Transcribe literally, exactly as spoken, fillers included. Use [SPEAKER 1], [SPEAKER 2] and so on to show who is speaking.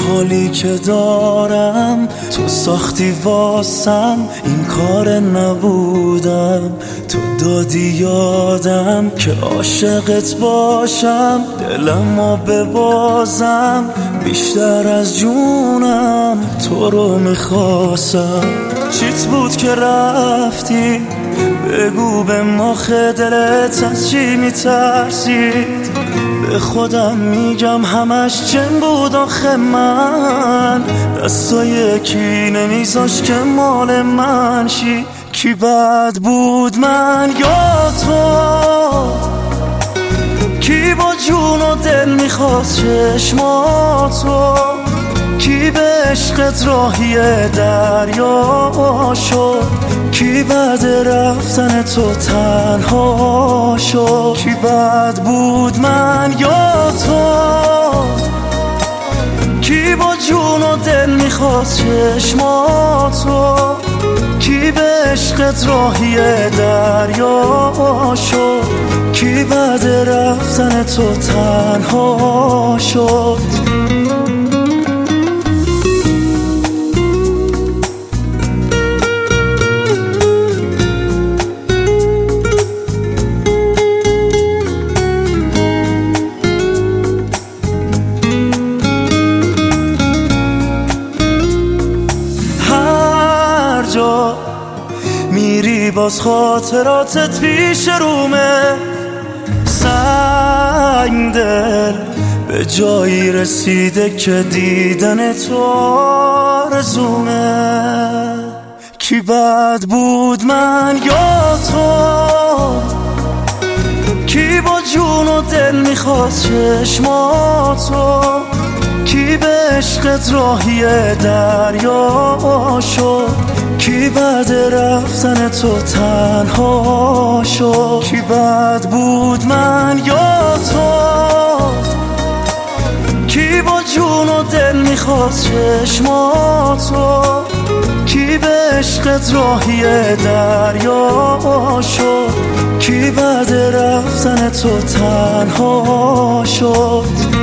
[SPEAKER 1] حالی که دارم تو ساختی واسم، این کار نبودم، تو دادی یادم که عاشقت باشم، دلمو ببازم، بیشتر از جونم تو رو میخواستم. چیت بود که رفتی؟ بگو به مخ دلت از چی میترسید؟ به خودم میگم همش چن بود آخه، من دستای کی نمیذاش که مال من شی. کی بد بود، من یا تو؟ کی با جون و دل میخواست چشماتو؟ کی به عشقت راهی دریا شد؟ کی بعد رفتن تو تنها شد؟ کی بد بود، من یا تو؟ کی با جون و دل میخواست چشماتو؟ کی به عشقت راهی دریا شد؟ کی بعد رفتن تو تنها شد؟ میری باز خاطراتت پیش رومه، سنگ دل به جایی رسیده که دیدن تو آرزومه. کی بد بود، من یا تو؟ کی با جون و دل میخواست چشماتو؟ کی به عشقت راهی دریا شد؟ کی بعد رفتن تو تنها شد؟ کی بد بود، من یا تو؟ کی با جون و دل میخواست چشماتو؟ کی به عشقت راهی دریا شد؟ کی بعد رفتن تو تنها شد؟